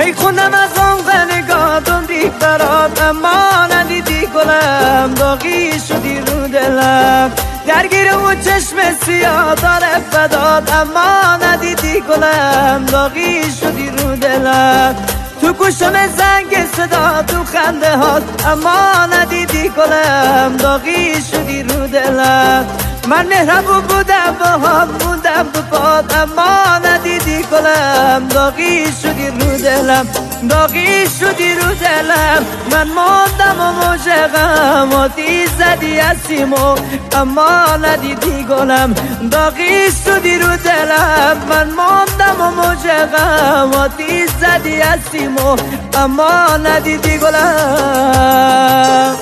هی خوندم از آن نگاهتون ریخ برات، اما ندیدی گلم، داغی شدی رو دلم. درگیر اون چشم سیاه داره فدات، اما ندیدی گلم، داغی شدی رو دلم. تو گوشم زنگ صدا، تو خنده هات، اما ندیدی گلم، داغی شدی رو دلم. من مهربون بودم با هم موندم تو پات، اما ندیدی گلم، داغی شدی رو دلم، داغی شدی رو دلم. من موندم و موج غم آتیش زدی از سیمو، اما ندیدی گلم، داغی شدی رو دلم. من موندم و موج غم آتیش زدی از سیمو، اما ندیدی گلم.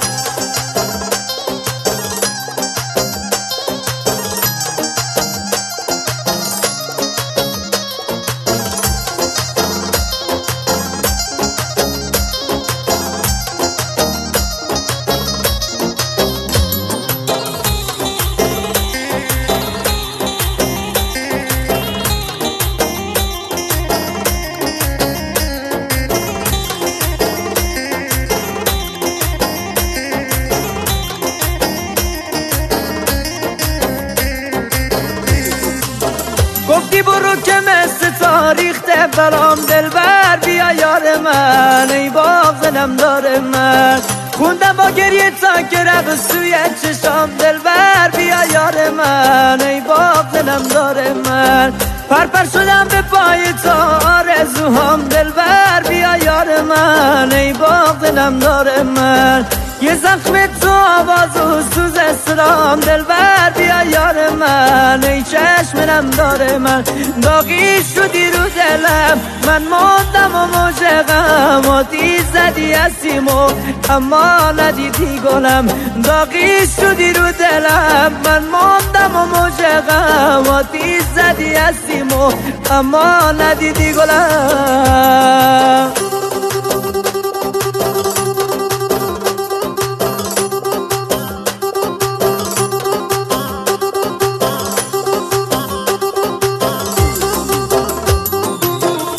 گفتی برو که مثل تاریخته برام دلبر، بیا یار من ای باغ نمدار من. خوندم با گریه تا که رفت سوی چشام، دلبر بیا یار من ای باغ نمدار من. پرپر شدم به پای تا آرزوهام، دلبر بیا یار من ای باغ نمدار من. یه زخم تو آواز و سوز اسرام، دلبر بیا یار من ای چشم نمدار من. داغی شدی رو دلم، من موندم و موج غم آتیش زدی از سیمو، اما ندیدی گلم، داغی شدی رو دلم. من موندم و موج غم آتیش زدی از سیمو، اما ندیدی گلم.